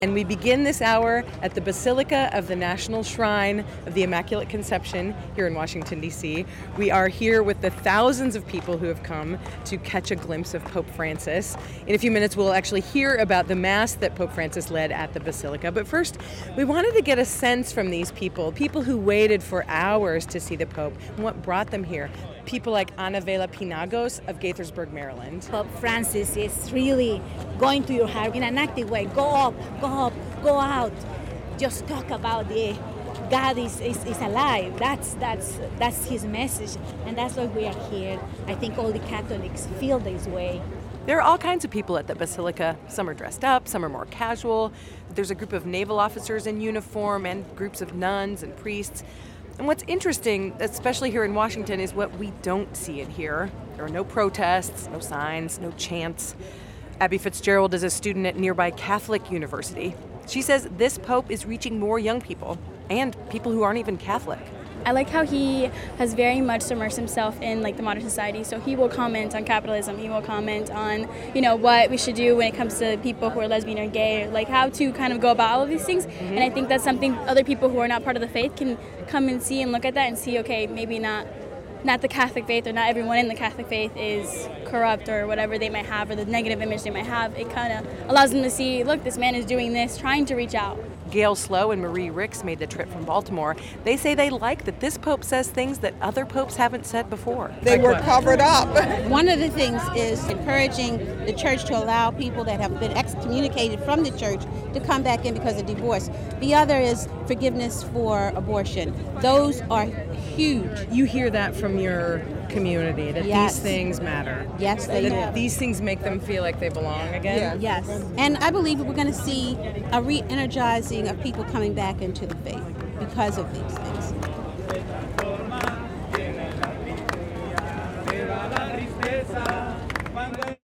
And we begin this hour at the Basilica of the National Shrine of the Immaculate Conception here in Washington, D.C. We are here with the thousands of people who have come to catch a glimpse of Pope Francis. In a few minutes, we'll actually hear about the Mass that Pope Francis led at the Basilica. But first, we wanted to get a sense from these people who waited for hours to see the Pope, and what brought them here. People like Ana Vela Pinagos of Gaithersburg, Maryland. Pope Francis is really going to your heart in an active way. Go up, go out. Just talk about the God is alive. That's his message, and that's why we are here. I think all the Catholics feel this way. There are all kinds of people at the Basilica. Some are dressed up, some are more casual. There's a group of naval officers in uniform and groups of nuns and priests. And what's interesting, especially here in Washington, is what we don't see in here. There are no protests, no signs, no chants. Abby Fitzgerald is a student at nearby Catholic University. She says this pope is reaching more young people and people who aren't even Catholic. I like how he has very much immersed himself in the modern society. So he will comment on capitalism. He will comment on, what we should do when it comes to people who are lesbian or gay, like how to kind of go about all of these things. Mm-hmm. And I think that's something other people who are not part of the faith can come and see and look at that and see, okay, maybe not the Catholic faith or not everyone in the Catholic faith is corrupt or whatever they might have or the negative image they might have. It kind of allows them to see, look, this man is doing this, trying to reach out. Gail Slow and Marie Ricks made the trip from Baltimore. They say they like that this pope says things that other popes haven't said before. They were covered up. One of the things is encouraging the church to allow people that have been excommunicated from the church to come back in because of divorce. The other is forgiveness for abortion. Those are huge. You hear that from your community, that Yes. these things matter. Yes, they do. These things make them feel like they belong again. Yes. And I believe we're going to see a re-energizing of people coming back into the faith because of these things.